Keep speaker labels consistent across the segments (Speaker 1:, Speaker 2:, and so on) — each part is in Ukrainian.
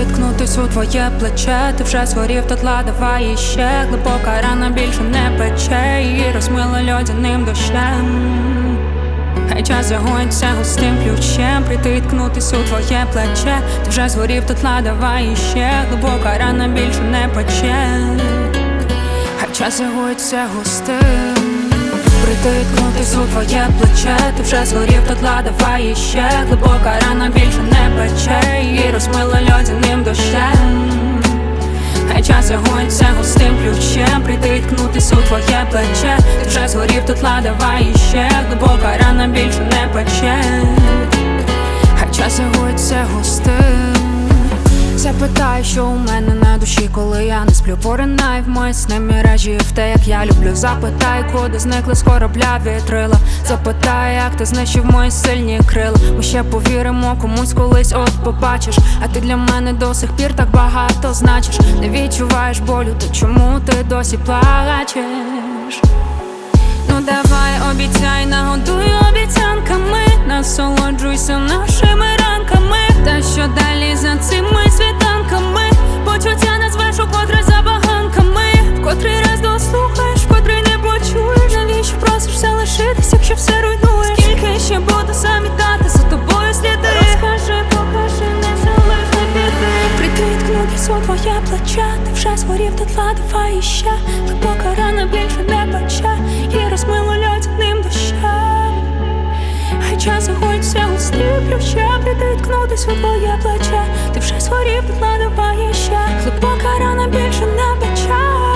Speaker 1: ткнутись у твоє плече, ти вже згорів, тут давай іще. Глибока рана більше не пече, її розмила льодяним дощем. Хай час загоїться густим ключем, прийти ткнутись у твоє плече, ти вже згорів, тут давай іще. Глибока рана більше не пече, хай час загоїться густим. Прийти ткнутись у твоє плече, ти вже згорів, тут давай іще. Глибока рана більше не пече, її розмила льодяним дощем. Хай час загоїться густим ключем, прийти ткнутись у твоє плече, ти вже згорів, тут давай іще. Глибока рана більше не пече, хай час загоїться густим. Запитай, що у мене на душі, коли я не сплю, поринай в мої сни міражі, в те, як я люблю. Запитай, куди зникли з корабля вітрила. Запитай, як ти знищив мої сильні крила. Ми ще повіримо комусь колись, от побачиш. А ти для мене до сих пір так багато значиш. Не відчуваєш болю, то чому ти досі плачеш? Ну давай, обіцяй, нагодуй обіцянками, насолоджуйся нашими ранками. Та що далі за цими світанками? Почуття назвеш укотре забаганками. В котрий раз дослухаєш, в котрий не почуєш. Навіщо просиш залишитись, якщо все руйнуєш? Скільки ще буду замітати за тобою сліди? Розкажи, покажи, не залиш на біди. Прийти ткнутись у твоє плече, ти вже згорів, тут давай іще. Глибока рана більше не пече, і розмило льодяним дощем. Хай час загоїться густим ключем, прийти ткнутись у твоє плече, ти вже згорів, тут давай іще. Глибока рана більше не пече.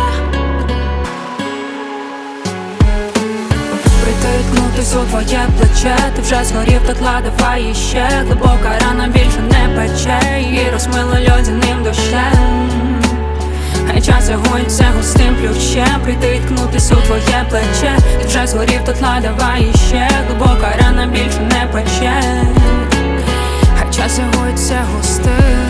Speaker 1: Прийти ткнутись у твоє плече, ти вже згорів, тут давай іще. Глибока рана більше не пече, її розмило льодяним дощем. Хай час загоїться густим ключем, прийти ткнутись у твоє плече, ти вже згорів, тут давай іще. Глибока рана більше не пече, хай час загоїться густим.